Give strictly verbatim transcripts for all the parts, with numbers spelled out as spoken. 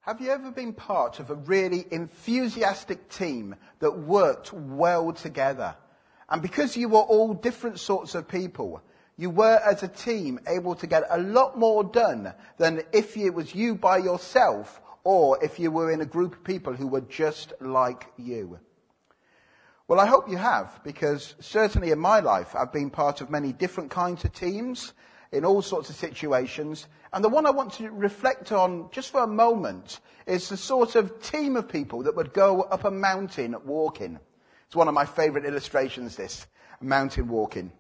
Have you ever been part of a really enthusiastic team that worked well together? And because you were all different sorts of people, you were as a team able to get a lot more done than if it was you by yourself or if you were in a group of people who were just like you. Well, I hope you have, because certainly in my life I've been part of many different kinds of teams in all sorts of situations. And the one I want to reflect on just for a moment is the sort of team of people that would go up a mountain walking. It's one of my favourite illustrations, this, mountain walking.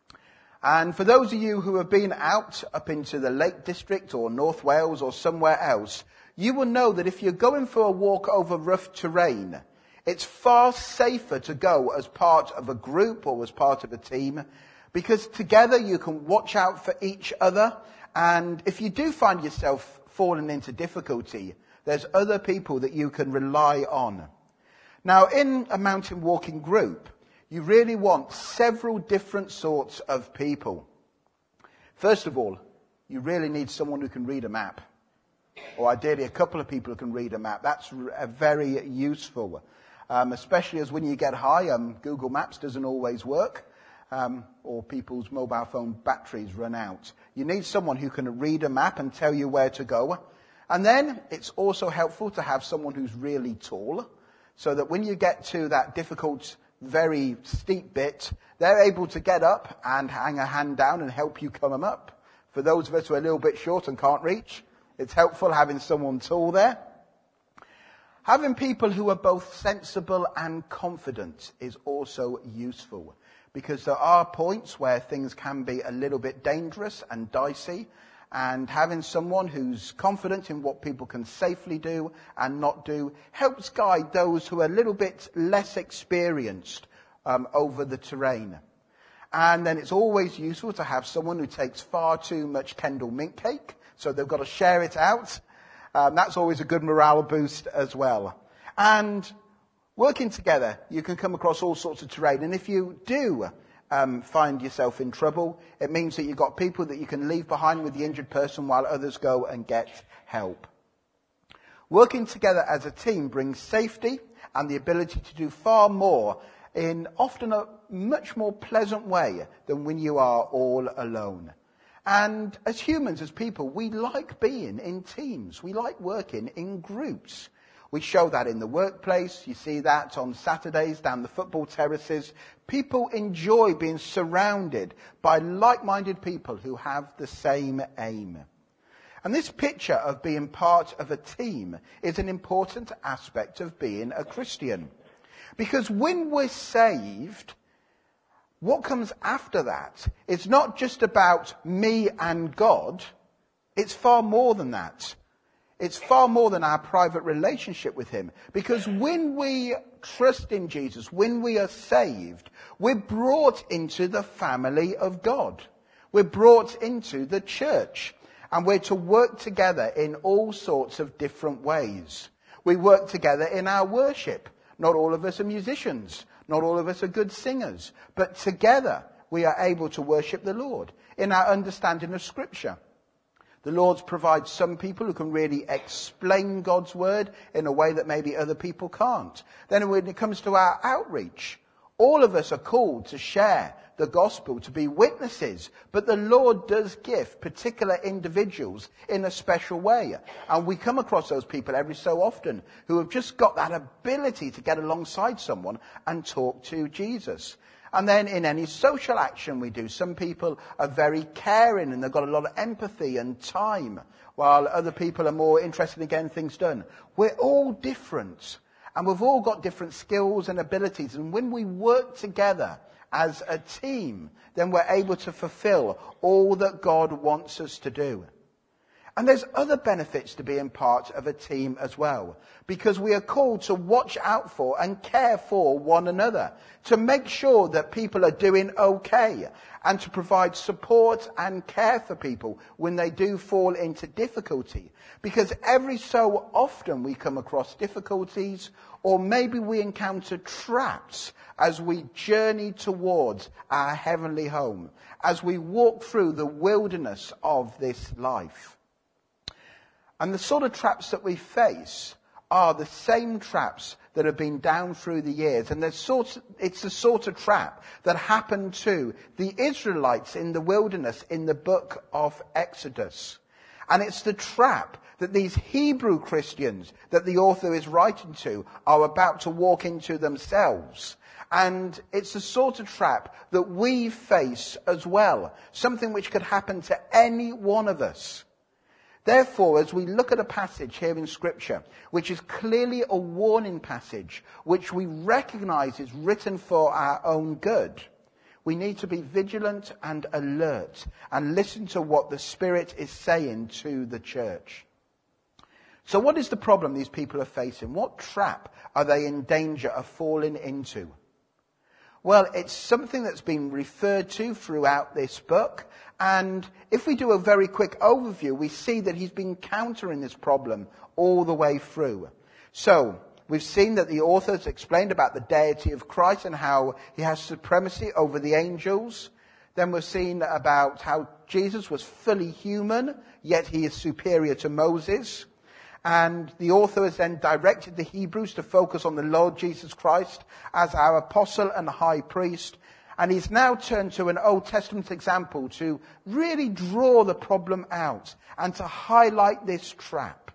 And for those of you who have been out up into the Lake District or North Wales or somewhere else, you will know that if you're going for a walk over rough terrain, it's far safer to go as part of a group or as part of a team, because together you can watch out for each other. And if you do find yourself falling into difficulty, there's other people that you can rely on. Now, in a mountain walking group, you really want several different sorts of people. First of all, you really need someone who can read a map. Or ideally a couple of people who can read a map. That's very useful. Um, especially as when you get high, um, Google Maps doesn't always work. Um, or people's mobile phone batteries run out. You need someone who can read a map and tell you where to go. And then it's also helpful to have someone who's really tall, so that when you get to that difficult, very steep bit, they're able to get up and hang a hand down and help you come up. For those of us who are a little bit short and can't reach, it's helpful having someone tall there. Having people who are both sensible and confident is also useful, because there are points where things can be a little bit dangerous and dicey, and having someone who's confident in what people can safely do and not do helps guide those who are a little bit less experienced um, over the terrain. And then it's always useful to have someone who takes far too much Kendall mint cake, so they've got to share it out. Um, that's always a good morale boost as well. And working together, you can come across all sorts of terrain. And if you do um, find yourself in trouble, it means that you've got people that you can leave behind with the injured person while others go and get help. Working together as a team brings safety and the ability to do far more in often a much more pleasant way than when you are all alone. And as humans, as people, we like being in teams. We like working in groups. We show that in the workplace. You see that on Saturdays down the football terraces. People enjoy being surrounded by like-minded people who have the same aim. And this picture of being part of a team is an important aspect of being a Christian. Because when we're saved, what comes after that? It's not just about me and God. It's far more than that. It's far more than our private relationship with him. Because when we trust in Jesus, when we are saved, we're brought into the family of God. We're brought into the church. And we're to work together in all sorts of different ways. We work together in our worship. Not all of us are musicians. Not all of us are good singers. But together we are able to worship the Lord in our understanding of Scripture. The Lord provides some people who can really explain God's word in a way that maybe other people can't. Then when it comes to our outreach, all of us are called to share the gospel, to be witnesses. But the Lord does gift particular individuals in a special way. And we come across those people every so often who have just got that ability to get alongside someone and talk to Jesus. And then in any social action we do, some people are very caring and they've got a lot of empathy and time, while other people are more interested in getting things done. We're all different, and we've all got different skills and abilities. And when we work together as a team, then we're able to fulfill all that God wants us to do. And there's other benefits to being part of a team as well, because we are called to watch out for and care for one another, to make sure that people are doing okay, and to provide support and care for people when they do fall into difficulty. Because every so often we come across difficulties, or maybe we encounter traps as we journey towards our heavenly home, as we walk through the wilderness of this life. And the sort of traps that we face are the same traps that have been down through the years. And sort of, it's the sort of trap that happened to the Israelites in the wilderness in the book of Exodus. And it's the trap that these Hebrew Christians that the author is writing to are about to walk into themselves. And it's the sort of trap that we face as well. Something which could happen to any one of us. Therefore, as we look at a passage here in Scripture, which is clearly a warning passage, which we recognize is written for our own good, we need to be vigilant and alert and listen to what the Spirit is saying to the church. So what is the problem these people are facing? What trap are they in danger of falling into? Well, it's something that's been referred to throughout this book. And if we do a very quick overview, we see that he's been countering this problem all the way through. So, we've seen that the author has explained about the deity of Christ and how he has supremacy over the angels. Then we've seen about how Jesus was fully human, yet he is superior to Moses. And the author has then directed the Hebrews to focus on the Lord Jesus Christ as our apostle and high priest. And he's now turned to an Old Testament example to really draw the problem out and to highlight this trap.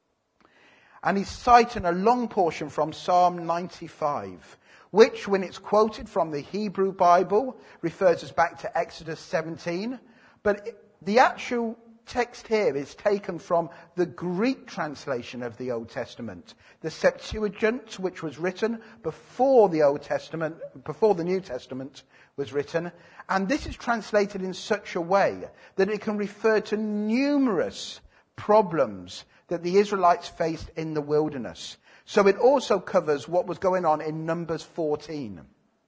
And he's citing a long portion from Psalm ninety-five, which, when it's quoted from the Hebrew Bible, refers us back to Exodus seventeen. But the actual text here is taken from the Greek translation of the Old Testament, the Septuagint, which was written before the Old Testament, before the New Testament was written. And this is translated in such a way that it can refer to numerous problems that the Israelites faced in the wilderness. So it also covers what was going on in Numbers fourteen.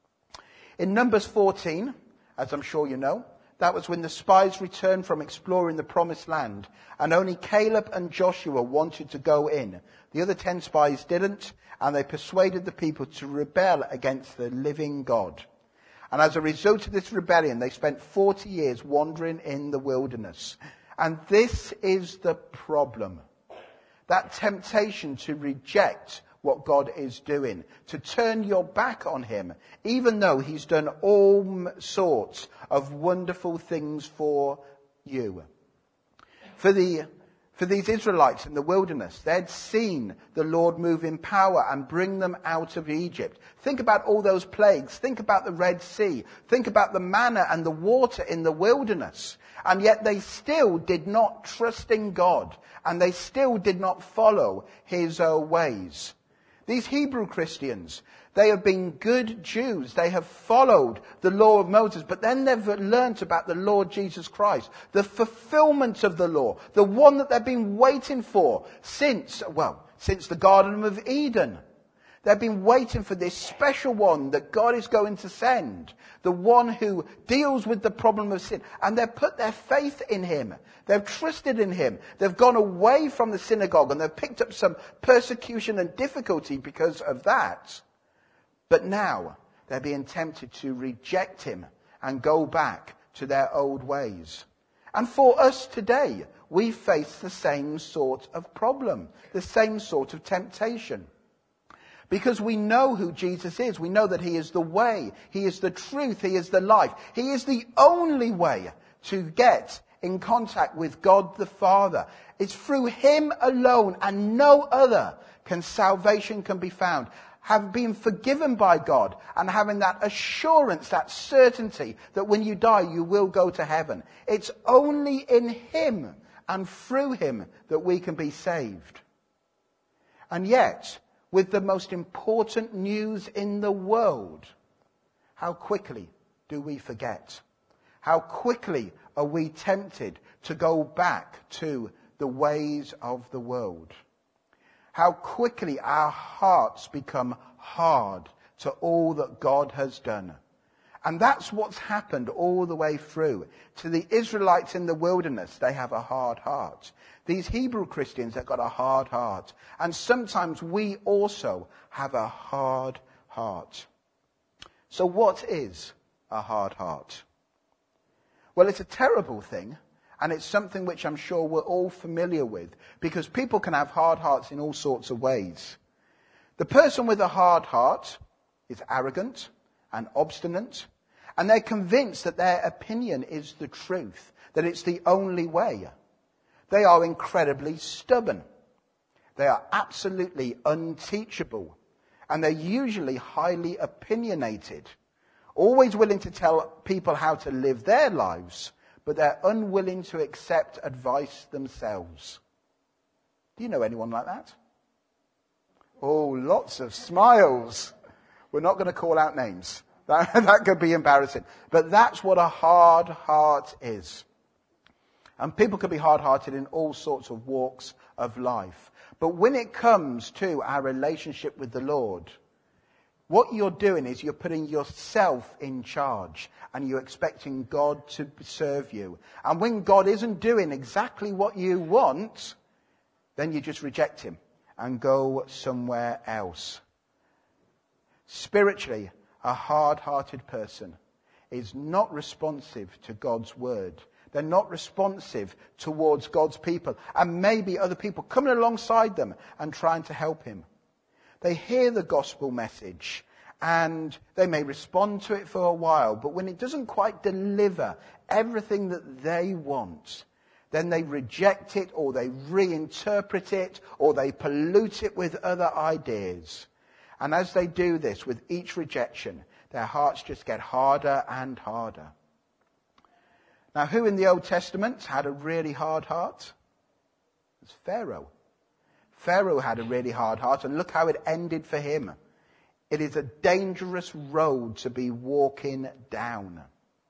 In Numbers fourteen, as I'm sure you know, that was when the spies returned from exploring the promised land, and only Caleb and Joshua wanted to go in. The other ten spies didn't, and they persuaded the people to rebel against the living God. And as a result of this rebellion, they spent forty years wandering in the wilderness. And this is the problem. That temptation to reject what God is doing, to turn your back on him, even though he's done all sorts of wonderful things for you. For the for these Israelites in the wilderness, they'd seen the Lord move in power and bring them out of Egypt. Think about all those plagues. Think about the Red Sea. Think about the manna and the water in the wilderness. And yet they still did not trust in God, and they still did not follow his uh, ways. These Hebrew Christians, they have been good Jews. They have followed the law of Moses, but then they've learnt about the Lord Jesus Christ, the fulfillment of the law, the one that they've been waiting for since, well, since the Garden of Eden. They've been waiting for this special one that God is going to send, the one who deals with the problem of sin. And they've put their faith in him. They've trusted in him. They've gone away from the synagogue, and they've picked up some persecution and difficulty because of that. But now they're being tempted to reject him and go back to their old ways. And for us today, we face the same sort of problem, the same sort of temptation. Because we know who Jesus is. We know that he is the way. He is the truth. He is the life. He is the only way to get in contact with God the Father. It's through him alone and no other can salvation can be found. Have been forgiven by God and having that assurance, that certainty that when you die you will go to heaven. It's only in him and through him that we can be saved. And yet, with the most important news in the world, how quickly do we forget? How quickly are we tempted to go back to the ways of the world? How quickly our hearts become hard to all that God has done. And that's what's happened all the way through. To the Israelites in the wilderness, they have a hard heart. These Hebrew Christians have got a hard heart. And sometimes we also have a hard heart. So what is a hard heart? Well, it's a terrible thing, And it's something which I'm sure we're all familiar with, because people can have hard hearts in all sorts of ways. The person with a hard heart is arrogant and obstinate, and they're convinced that their opinion is the truth, that it's the only way. They are incredibly stubborn. They are absolutely unteachable, and they're usually highly opinionated, always willing to tell people how to live their lives, but they're unwilling to accept advice themselves. Do you know anyone like that? Oh, lots of smiles. We're not going to call out names. That, that could be embarrassing. But that's what a hard heart is. And people can be hard-hearted in all sorts of walks of life. But when it comes to our relationship with the Lord, what you're doing is you're putting yourself in charge, and you're expecting God to serve you. And when God isn't doing exactly what you want, then you just reject him and go somewhere else. Spiritually, a hard-hearted person is not responsive to God's word. They're not responsive towards God's people, and maybe other people coming alongside them and trying to help him. They hear the gospel message and they may respond to it for a while, but when it doesn't quite deliver everything that they want, then they reject it, or they reinterpret it, or they pollute it with other ideas. And as they do this with each rejection, their hearts just get harder and harder. Now, who in the Old Testament had a really hard heart? It was Pharaoh. Pharaoh had a really hard heart, and look how it ended for him. It is a dangerous road to be walking down.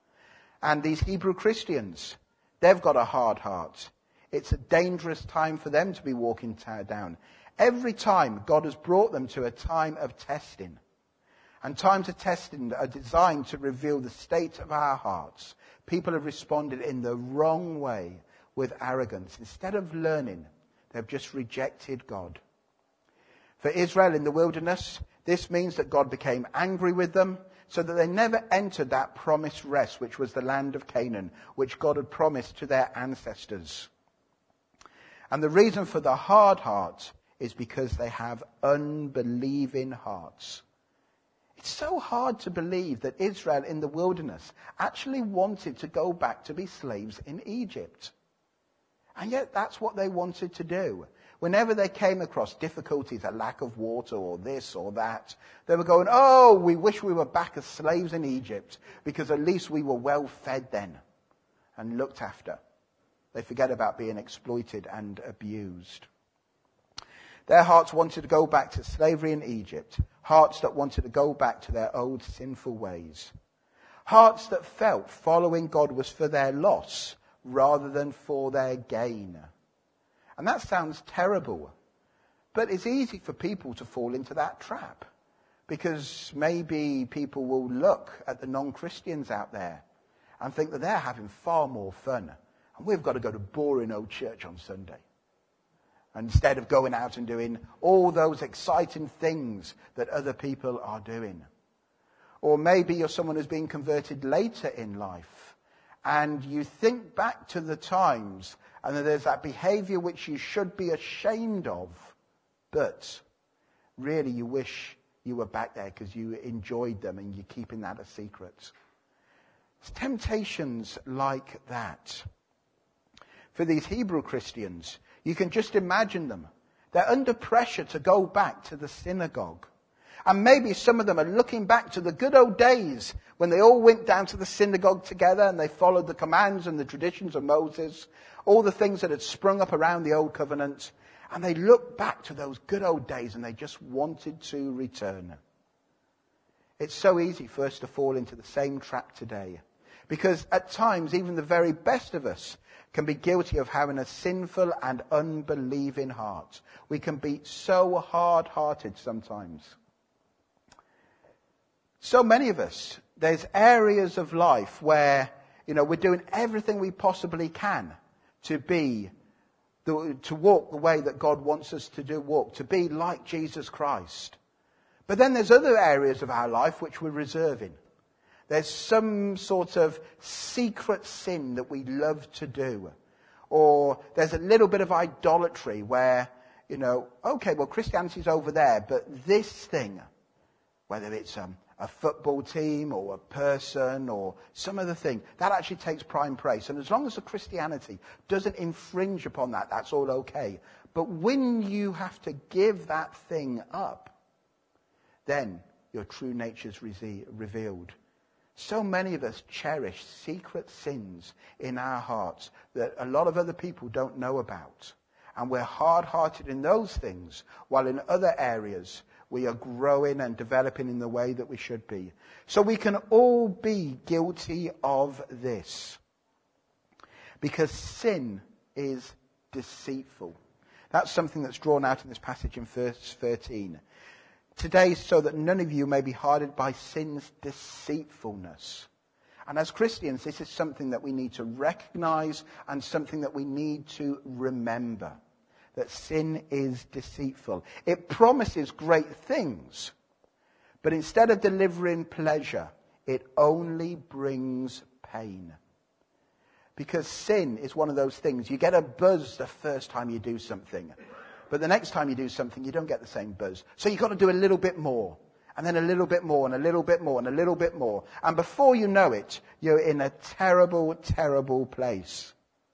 And these Hebrew Christians, they've got a hard heart. It's a dangerous time for them to be walking down. Every time God has brought them to a time of testing. And times of testing are designed to reveal the state of our hearts. People have responded in the wrong way with arrogance. Instead of learning, they've just rejected God. For Israel in the wilderness, this means that God became angry with them, so that they never entered that promised rest, which was the land of Canaan, which God had promised to their ancestors. And the reason for the hard heart is because they have unbelieving hearts. It's so hard to believe that Israel in the wilderness actually wanted to go back to be slaves in Egypt. And yet that's what they wanted to do. Whenever they came across difficulties, a lack of water or this or that, they were going, oh, we wish we were back as slaves in Egypt, because at least we were well fed then and looked after. They forget about being exploited and abused. Their hearts wanted to go back to slavery in Egypt. Hearts that wanted to go back to their old sinful ways. Hearts that felt following God was for their loss rather than for their gain. And that sounds terrible. But it's easy for people to fall into that trap. Because maybe people will look at the non-Christians out there and think that they're having far more fun. And we've got to go to boring old church on Sunday. Instead of going out and doing all those exciting things that other people are doing. Or maybe you're someone who's been converted later in life, and you think back to the times, and there's that behavior which you should be ashamed of, but really you wish you were back there because you enjoyed them and you're keeping that a secret. It's temptations like that. For these Hebrew Christians, you can just imagine them. They're under pressure to go back to the synagogue. And maybe some of them are looking back to the good old days when they all went down to the synagogue together and they followed the commands and the traditions of Moses, all the things that had sprung up around the old covenant. And they looked back to those good old days and they just wanted to return. It's so easy for us to fall into the same trap today. Because at times, even the very best of us can be guilty of having a sinful and unbelieving heart. We can be so hard-hearted sometimes. So many of us, there's areas of life where, you know, we're doing everything we possibly can to be, the, to walk the way that God wants us to do, walk, to be like Jesus Christ. But then there's other areas of our life which we're reserving. There's some sort of secret sin that we love to do. Or there's a little bit of idolatry where, you know, okay, well, Christianity's over there, but this thing, whether it's um, a football team or a person or some other thing, that actually takes prime place. And as long as the Christianity doesn't infringe upon that, that's all okay. But when you have to give that thing up, then your true nature's re- revealed. So many of us cherish secret sins in our hearts that a lot of other people don't know about. And we're hard-hearted in those things, while in other areas we are growing and developing in the way that we should be. So we can all be guilty of this. Because sin is deceitful. That's something that's drawn out in this passage in verse thirteen. Today, so that none of you may be hardened by sin's deceitfulness. And as Christians, this is something that we need to recognize and something that we need to remember. That sin is deceitful. It promises great things, but instead of delivering pleasure, it only brings pain. Because sin is one of those things. You get a buzz the first time you do something. But the next time you do something, you don't get the same buzz. So you've got to do a little bit more. And then a little bit more, and a little bit more, and a little bit more. And before you know it, you're in a terrible, terrible place.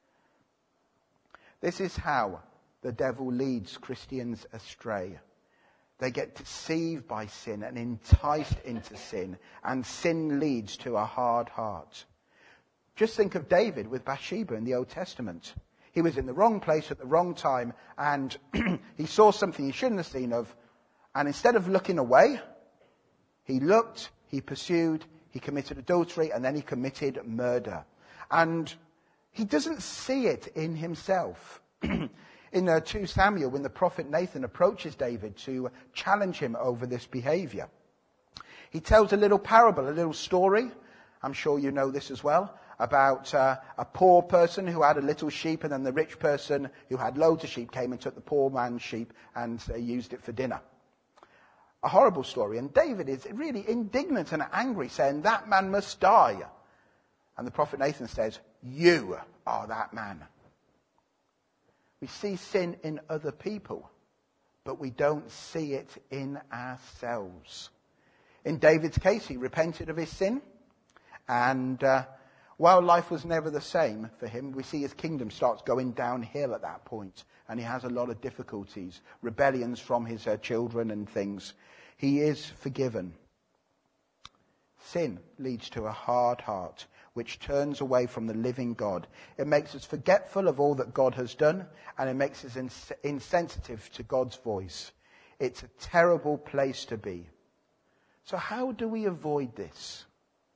This is how the devil leads Christians astray. They get deceived by sin and enticed into sin. And sin leads to a hard heart. Just think of David with Bathsheba in the Old Testament. He was in the wrong place at the wrong time, and he saw something he shouldn't have seen of. And instead of looking away, he looked, he pursued, he committed adultery, and then he committed murder. And he doesn't see it in himself. In uh, Second Samuel, when the prophet Nathan approaches David to challenge him over this behavior, he tells a little parable, a little story. I'm sure you know this as well. About uh, a poor person who had a little sheep, and then the rich person who had loads of sheep came and took the poor man's sheep and uh, used it for dinner. A horrible story. And David is really indignant and angry, saying, that man must die. And the prophet Nathan says, you are that man. We see sin in other people, but we don't see it in ourselves. In David's case, he repented of his sin, and uh, while life was never the same for him, we see his kingdom starts going downhill at that point, and he has a lot of difficulties, rebellions from his uh, children and things. He is forgiven. Sin leads to a hard heart, which turns away from the living God. It makes us forgetful of all that God has done, and it makes us ins- insensitive to God's voice. It's a terrible place to be. So how do we avoid this?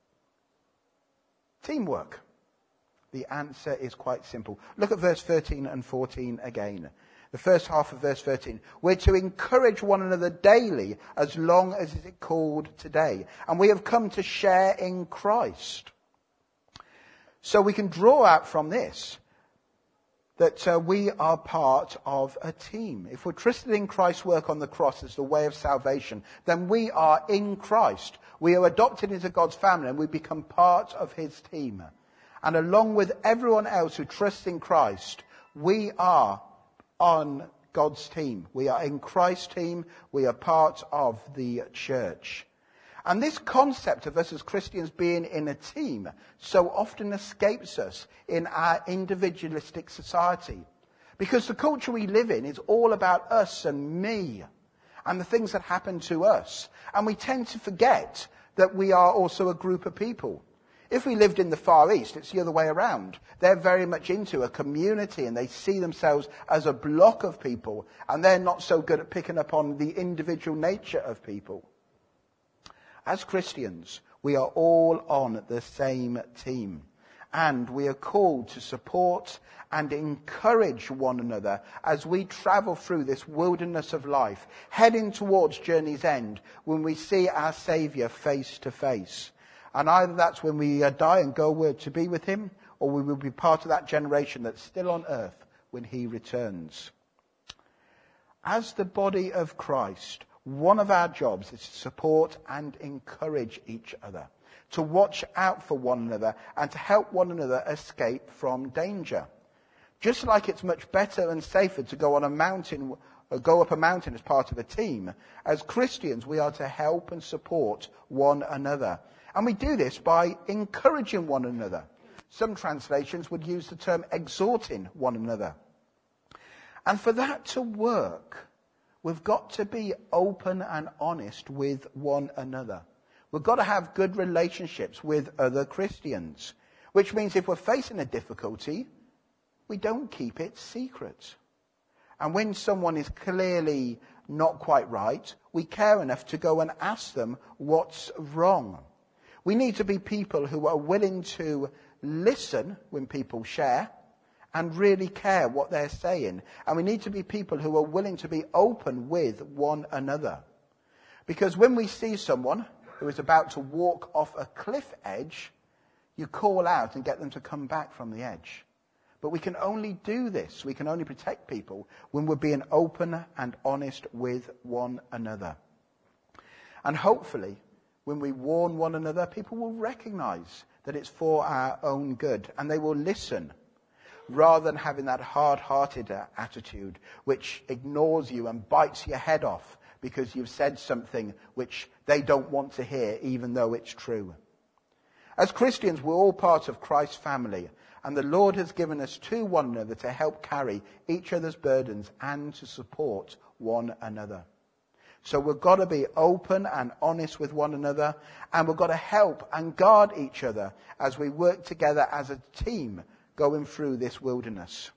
Teamwork. The answer is quite simple. Look at verse thirteen and fourteen again. The first half of verse thirteen. We're to encourage one another daily as long as it is called today. And we have come to share in Christ. So we can draw out from this that uh, we are part of a team. If we're trusted in Christ's work on the cross as the way of salvation, then we are in Christ. We are adopted into God's family and we become part of his team. And along with everyone else who trusts in Christ, we are on God's team. We are in Christ's team. We are part of the church. And this concept of us as Christians being in a team so often escapes us in our individualistic society. Because the culture we live in is all about us and me and the things that happen to us. And we tend to forget that we are also a group of people. If we lived in the Far East, it's the other way around. They're very much into a community and they see themselves as a block of people, and they're not so good at picking up on the individual nature of people. As Christians, we are all on the same team, and we are called to support and encourage one another as we travel through this wilderness of life, heading towards journey's end when we see our Saviour face to face. And either that's when we uh, die and go to be with him, or we will be part of that generation that's still on earth when he returns. As the body of Christ, one of our jobs is to support and encourage each other. to watch out for one another, and to help one another escape from danger. Just like it's much better and safer to go on a mountain, or go up a mountain as part of a team, as Christians we are to help and support one another. And we do this by encouraging one another. Some translations would use the term exhorting one another. And for that to work, we've got to be open and honest with one another. We've got to have good relationships with other Christians, which means if we're facing a difficulty, we don't keep it secret. And when someone is clearly not quite right, we care enough to go and ask them what's wrong. We need to be people who are willing to listen when people share and really care what they're saying. And we need to be people who are willing to be open with one another. Because when we see someone who is about to walk off a cliff edge, you call out and get them to come back from the edge. But we can only do this, we can only protect people when we're being open and honest with one another. And hopefully, when we warn one another, people will recognize that it's for our own good, and they will listen, rather than having that hard-hearted attitude which ignores you and bites your head off because you've said something which they don't want to hear, even though it's true. As Christians, we're all part of Christ's family, and the Lord has given us to one another to help carry each other's burdens and to support one another. So we've got to be open and honest with one another, and we've got to help and guard each other as we work together as a team going through this wilderness.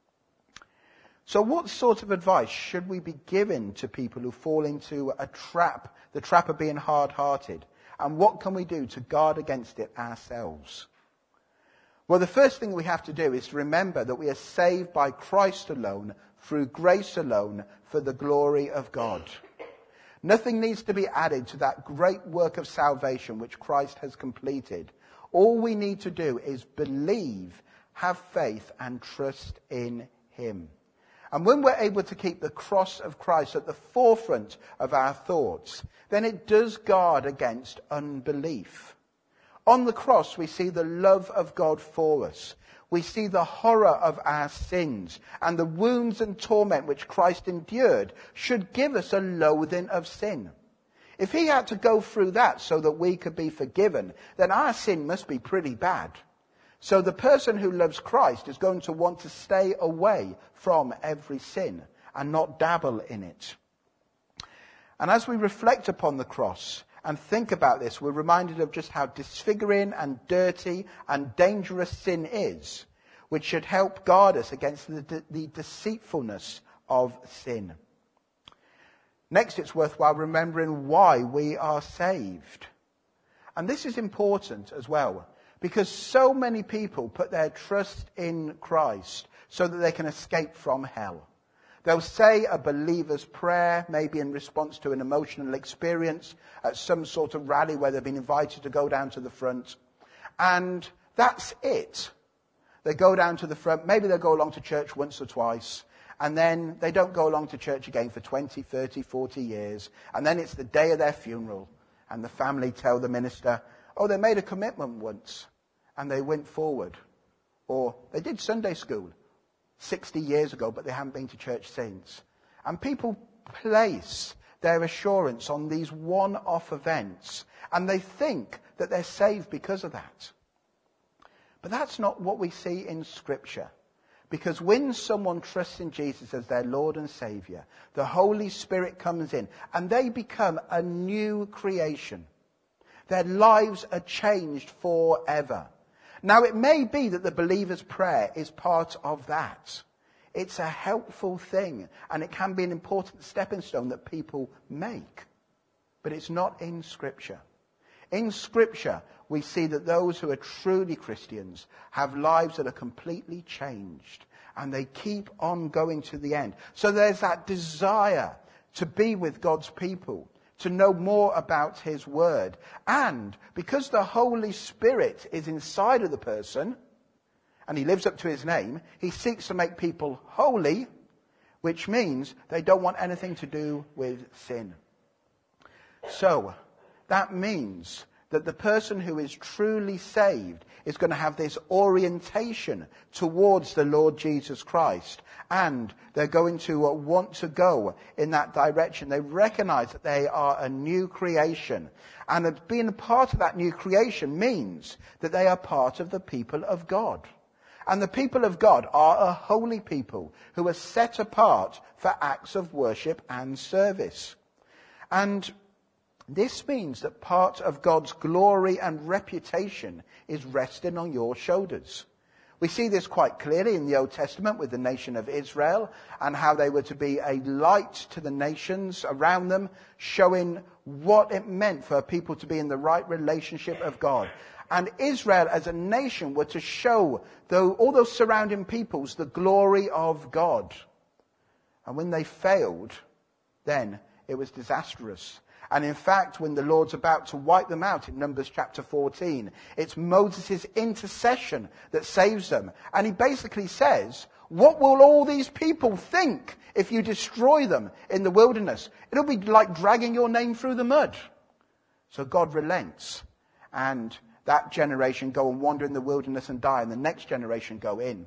So what sort of advice should we be giving to people who fall into a trap, the trap of being hard-hearted? And what can we do to guard against it ourselves? Well, the first thing we have to do is to remember that we are saved by Christ alone, through grace alone, for the glory of God. Nothing needs to be added to that great work of salvation which Christ has completed. All we need to do is believe, have faith, and trust in him. And when we're able to keep the cross of Christ at the forefront of our thoughts, then it does guard against unbelief. On the cross, we see the love of God for us. We see the horror of our sins, and the wounds and torment which Christ endured should give us a loathing of sin. If he had to go through that so that we could be forgiven, then our sin must be pretty bad. So the person who loves Christ is going to want to stay away from every sin and not dabble in it. And as we reflect upon the cross and think about this, we're reminded of just how disfiguring and dirty and dangerous sin is, which should help guard us against the, de- the deceitfulness of sin. Next, it's worthwhile remembering why we are saved. And this is important as well, because so many people put their trust in Christ so that they can escape from hell. They'll say a believer's prayer, maybe in response to an emotional experience at some sort of rally where they've been invited to go down to the front. And that's it. They go down to the front, maybe they'll go along to church once or twice, and then they don't go along to church again for twenty, thirty, forty years. And then it's the day of their funeral, and the family tell the minister, oh, they made a commitment once, and they went forward. Or they did Sunday school sixty years ago, but they haven't been to church since. And people place their assurance on these one-off events, and they think that they're saved because of that. But that's not what we see in Scripture. Because when someone trusts in Jesus as their Lord and Saviour, the Holy Spirit comes in, and they become a new creation. Their lives are changed forever. Now, it may be that the believer's prayer is part of that. It's a helpful thing, and it can be an important stepping stone that people make. But it's not in Scripture. In Scripture, we see that those who are truly Christians have lives that are completely changed, and they keep on going to the end. So there's that desire to be with God's people, to know more about his word. And because the Holy Spirit is inside of the person, and he lives up to his name, he seeks to make people holy, which means they don't want anything to do with sin. So that means that the person who is truly saved is going to have this orientation towards the Lord Jesus Christ. And they're going to want to go in that direction. They recognize that they are a new creation. And that being a part of that new creation means that they are part of the people of God. And the people of God are a holy people who are set apart for acts of worship and service. And this means that part of God's glory and reputation is resting on your shoulders. We see this quite clearly in the Old Testament with the nation of Israel and how they were to be a light to the nations around them, showing what it meant for people to be in the right relationship of God. And Israel as a nation were to show though, all those surrounding peoples the glory of God. And when they failed, then it was disastrous. And in fact, when the Lord's about to wipe them out in Numbers chapter fourteen, it's Moses' intercession that saves them. And he basically says, what will all these people think if you destroy them in the wilderness? It'll be like dragging your name through the mud. So God relents. And that generation go and wander in the wilderness and die. And the next generation go in.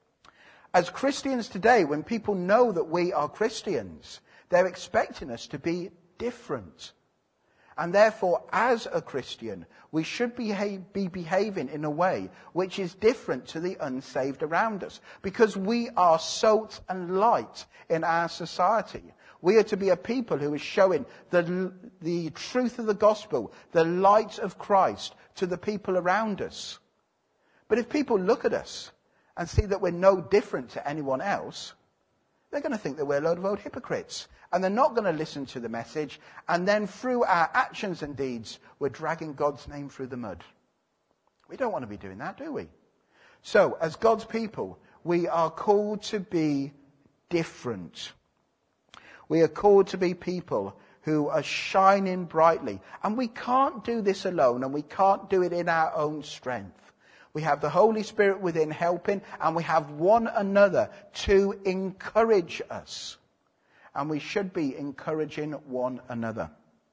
As Christians today, when people know that we are Christians, they're expecting us to be different. And therefore, as a Christian, we should behave, be behaving in a way which is different to the unsaved around us. Because we are salt and light in our society. We are to be a people who is showing the, the truth of the gospel, the light of Christ to the people around us. But if people look at us and see that we're no different to anyone else, they're going to think that we're a load of old hypocrites. And they're not going to listen to the message. And then through our actions and deeds, we're dragging God's name through the mud. We don't want to be doing that, do we? So, as God's people, we are called to be different. We are called to be people who are shining brightly. And we can't do this alone, and we can't do it in our own strength. We have the Holy Spirit within helping, and we have one another to encourage us. And we should be encouraging one another.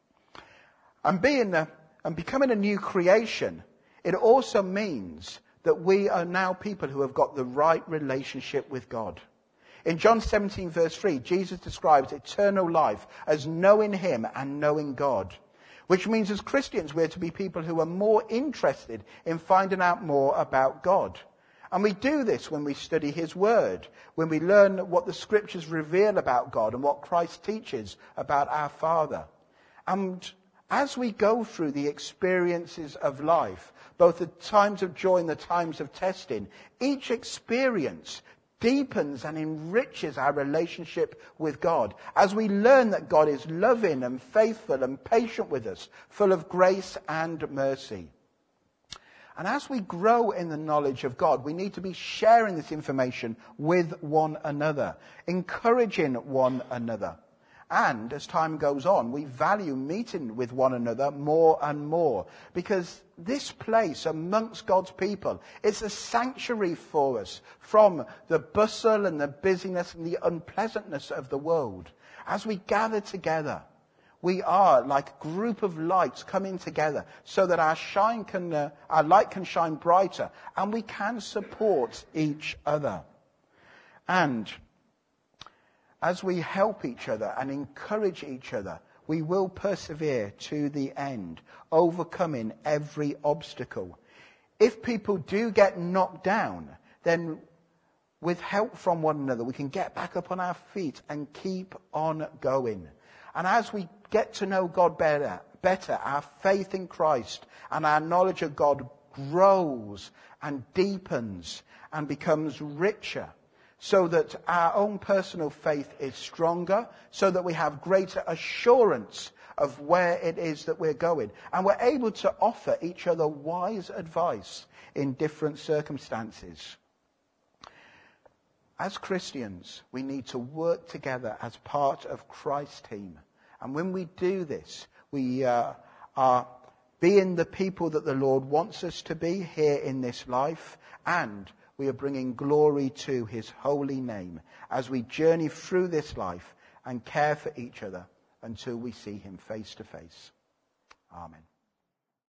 And being a, and becoming a new creation, it also means that we are now people who have got the right relationship with God. In John seventeen verse three, Jesus describes eternal life as knowing him and knowing God. Which means as Christians we're to be people who are more interested in finding out more about God. And we do this when we study his word, when we learn what the scriptures reveal about God and what Christ teaches about our Father. And as we go through the experiences of life, both the times of joy and the times of testing, each experience deepens and enriches our relationship with God as we learn that God is loving and faithful and patient with us, full of grace and mercy. And as we grow in the knowledge of God, we need to be sharing this information with one another, encouraging one another. And as time goes on, we value meeting with one another more and more. Because this place amongst God's people is a sanctuary for us from the bustle and the busyness and the unpleasantness of the world. As we gather together, we are like a group of lights coming together so that our shine can, uh, our light can shine brighter and we can support each other. And as we help each other and encourage each other, we will persevere to the end, overcoming every obstacle. If people do get knocked down, then with help from one another, we can get back up on our feet and keep on going. And as we get to know God better, better, our faith in Christ and our knowledge of God grows and deepens and becomes richer, so that our own personal faith is stronger, so that we have greater assurance of where it is that we're going. And we're able to offer each other wise advice in different circumstances. As Christians, we need to work together as part of Christ's team. And when we do this, we uh, are being the people that the Lord wants us to be here in this life, and we are bringing glory to his holy name as we journey through this life and care for each other until we see him face to face. Amen.